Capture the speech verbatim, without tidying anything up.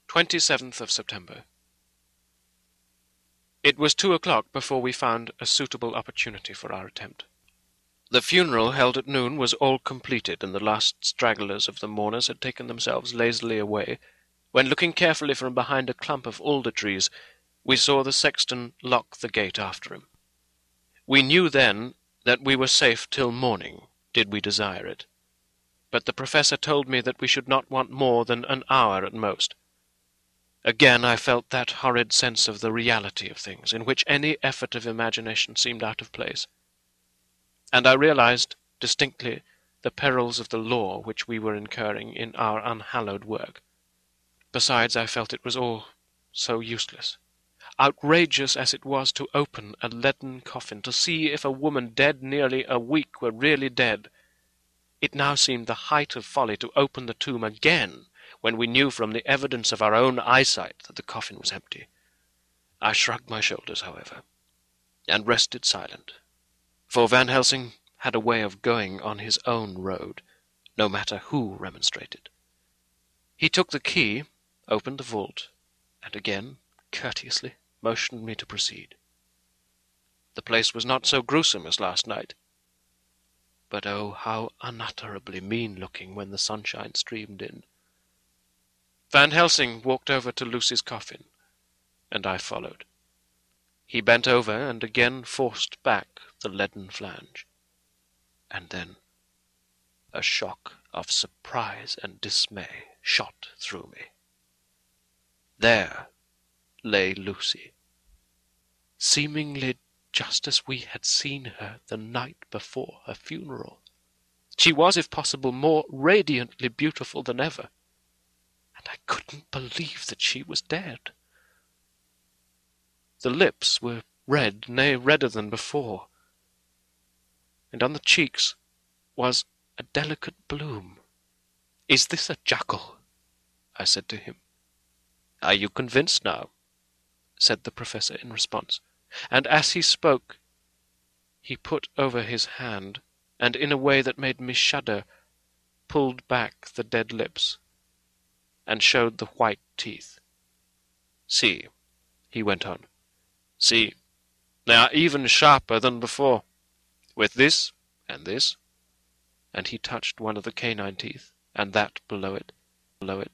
twenty-seventh of September. It was two o'clock before we found a suitable opportunity for our attempt. The funeral held at noon was all completed, and the last stragglers of the mourners had taken themselves lazily away, when, looking carefully from behind a clump of alder trees, we saw the sexton lock the gate after him. We knew then that we were safe till morning, did we desire it. But the professor told me that we should not want more than an hour at most. Again I felt that horrid sense of the reality of things, in which any effort of imagination seemed out of place. And I realized distinctly the perils of the law which we were incurring in our unhallowed work. Besides, I felt it was all so useless. Outrageous as it was to open a leaden coffin, to see if a woman dead nearly a week were really dead, it now seemed the height of folly to open the tomb again, when we knew from the evidence of our own eyesight that the coffin was empty. I shrugged my shoulders, however, and rested silent, for Van Helsing had a way of going on his own road, no matter who remonstrated. He took the key, opened the vault, and again, courteously, motioned me to proceed. The place was not so gruesome as last night, but oh, how unutterably mean-looking when the sunshine streamed in. Van Helsing walked over to Lucy's coffin, and I followed. He bent over and again forced back the leaden flange. And then a shock of surprise and dismay shot through me. There lay Lucy, seemingly just as we had seen her the night before her funeral. She was, if possible, more radiantly beautiful than ever, and I couldn't believe that she was dead. The lips were red, nay, redder than before, and on the cheeks was a delicate bloom. "Is this a jackal?" I said to him. "Are you convinced now?" said the professor in response, and as he spoke he put over his hand, and in a way that made me shudder, pulled back the dead lips, and showed the white teeth. "See," he went on, "see, they are even sharper than before, with this and this," and he touched one of the canine teeth, and that below it, below it,